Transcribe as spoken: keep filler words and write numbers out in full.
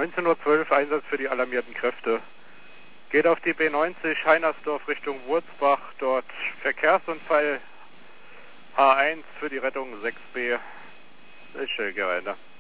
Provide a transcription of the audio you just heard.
neunzehn Uhr zwölf, Einsatz für die alarmierten Kräfte. Geht auf die B neunzig, Heinersdorf Richtung Wurzbach, dort Verkehrsunfall H eins für die Rettung sechs B. Ich Gelände.